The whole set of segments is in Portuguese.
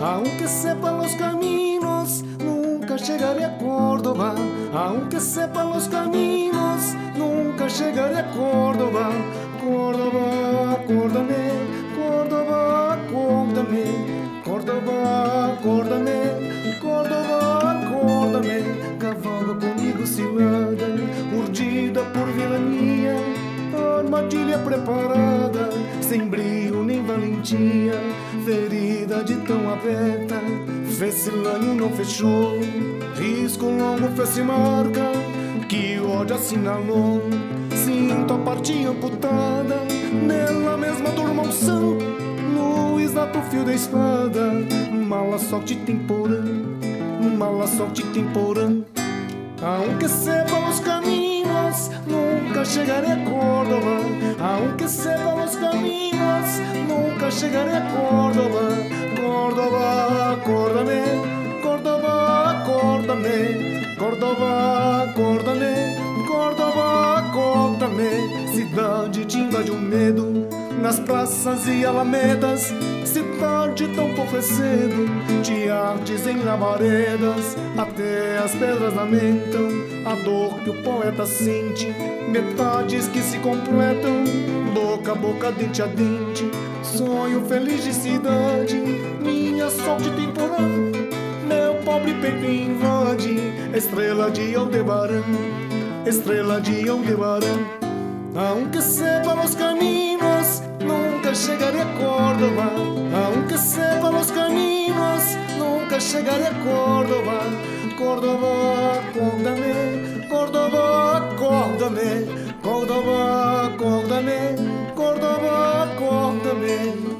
Aunque sepa los caminos, nunca llegaré a Córdoba. Aunque sepa los caminos, nunca llegaré a Córdoba. Córdoba, acuérdame, Córdoba, acuérdame, Córdoba, acuérdame, Córdoba, acuérdame. Cavalga comigo cilada, urdida por vilania, armadilha preparada, sem brio nem valentia, ferida de tão aberta, Vecilânio não fechou, risco longo fez-se marca, que o ódio assinalou. Sinto a parte amputada, nela mesma durma um santo, no exato fio da espada. Mala sorte temporã, mala sorte temporã. Aunque sepa los caminos, nunca llegaré a Córdoba. Aunque sepa los caminos, nunca llegaré a Córdoba. Córdoba, acuérdame, Córdoba, acuérdame, Córdoba, acuérdame, Córdoba, acuérdame. Cidade te invade o medo, nas praças e alamedas. Se tarde tão pouco é cedo, te ardes em labaredas. Até as pedras lamentam a dor que o poeta sente. Metades que se completam, boca a boca, dente a dente. Sonho feliz de cidade, minha sorte temporã. Meu pobre peito invade, estrela de Aldebarán, estrela de Aldebarán. Aunque sepa los caminos, nunca llegaré a Córdoba. Aunque sepa los caminos, nunca llegaré a Córdoba. Córdoba, acuérdame, Córdoba, acuérdame, Córdoba, acuérdame, Córdoba, acuérdame.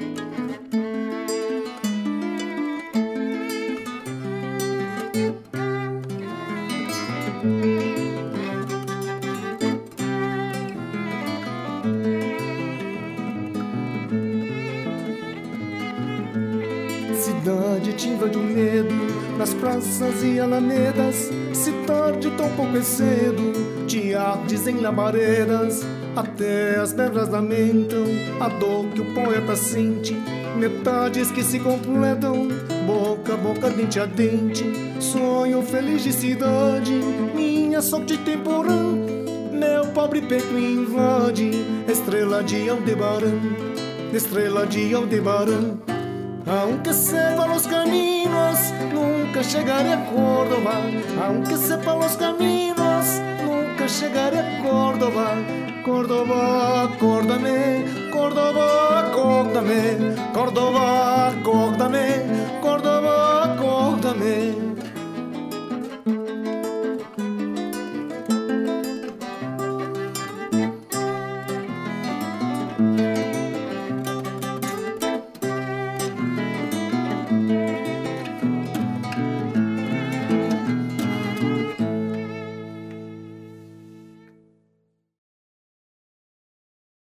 Cidade te invade o medo, nas praças e alamedas. Se tarde tão pouco é cedo, te ardes em labaredas. Até as pedras lamentam a dor que o poeta sente. Metades que se completam, boca a boca, dente a dente. Sonho feliz de cidade, minha sorte temporã. Meu pobre peito invade, estrela de Aldebarán, estrela de Aldebarán. Aunque sepa los caminos, nunca llegaré a Córdoba. Aunque sepa los caminos, nunca llegaré a Córdoba. Córdoba, acuérdame, Córdoba, acuérdame, Córdoba, acuérdame, Córdoba,